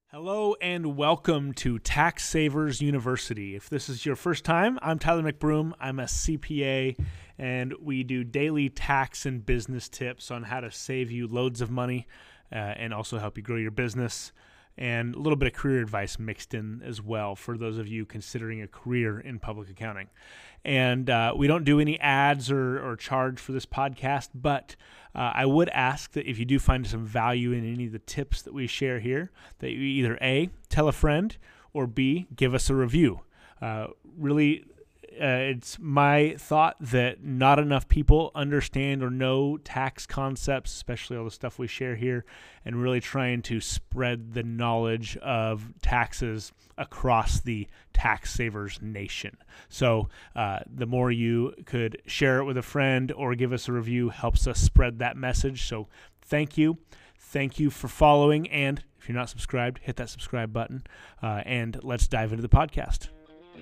Hello and welcome to Tax Savers University. If this is your first time, I'm Tyler McBroom. I'm a CPA, and we do daily tax and business tips on how to save you loads of money and also help you grow your business, and a little bit of career advice mixed in as well for those of you considering a career in public accounting. And we don't do any ads or charge for this podcast, but I would ask that if you do find some value in any of the tips that we share here, that you either A, tell a friend, or B, give us a review. It's my thought that not enough people understand or know tax concepts, especially all the stuff we share here, and really trying to spread the knowledge of taxes across the tax savers nation. So the more you could share it with a friend or give us a review helps us spread that message. So thank you. Thank you for following. And if you're not subscribed, hit that subscribe button. And let's dive into the podcast.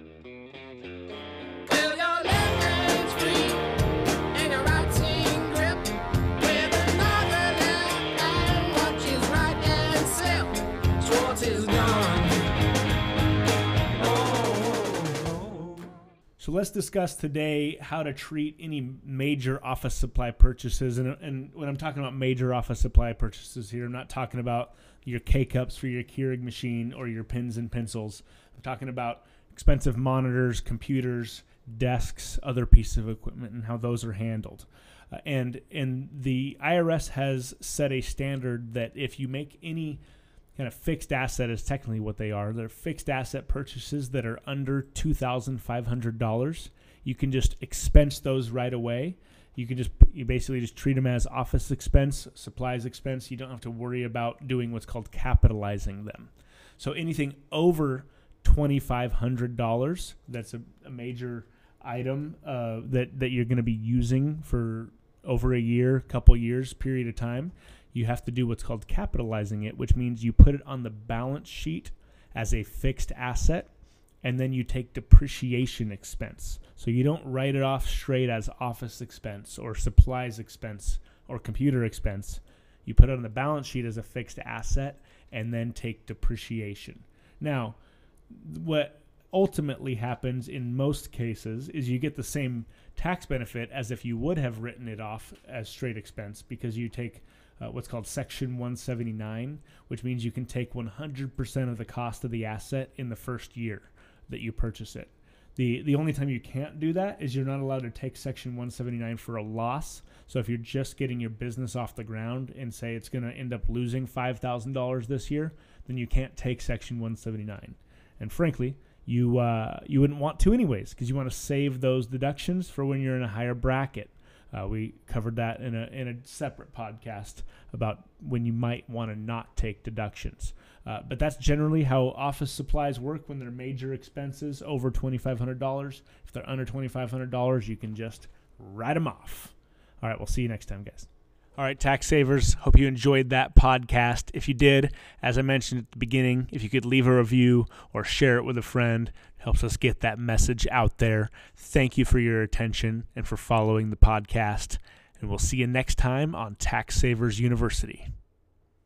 So let's discuss today how to treat any major office supply purchases. And when I'm talking about major office supply purchases here, I'm not talking about your K-cups for your Keurig machine or your pens and pencils. I'm talking about expensive monitors, computers, desks, other pieces of equipment, and how those are handled. And the IRS has set a standard that if you make any kind of fixed asset is technically what they are. They're fixed asset purchases that are under $2,500. You can just expense those right away. You basically just treat them as office expense, supplies expense. You don't have to worry about doing what's called capitalizing them. So anything over $2,500, that's a major item that you're going to be using for over a year, couple years period of time. You have to do what's called capitalizing it, which means you put it on the balance sheet as a fixed asset, and then you take depreciation expense. So you don't write it off straight as office expense or supplies expense or computer expense. You put it on the balance sheet as a fixed asset and then take depreciation. Now, what ultimately happens in most cases is you get the same tax benefit as if you would have written it off as straight expense, because you take what's called Section 179, which means you can take 100% of the cost of the asset in the first year that you purchase it. The only time you can't do that is you're not allowed to take Section 179 for a loss. So if you're just getting your business off the ground and say it's going to end up losing $5,000 this year, then you can't take Section 179. And frankly, you wouldn't want to anyways, because you want to save those deductions for when you're in a higher bracket. We covered that in a separate podcast about when you might want to not take deductions. But that's generally how office supplies work when they're major expenses over $2,500. If they're under $2,500, you can just write them off. All right, we'll see you next time, guys. All right, tax savers, hope you enjoyed that podcast. If you did, as I mentioned at the beginning, if you could leave a review or share it with a friend, it helps us get that message out there. Thank you for your attention and for following the podcast. And we'll see you next time on Tax Savers University.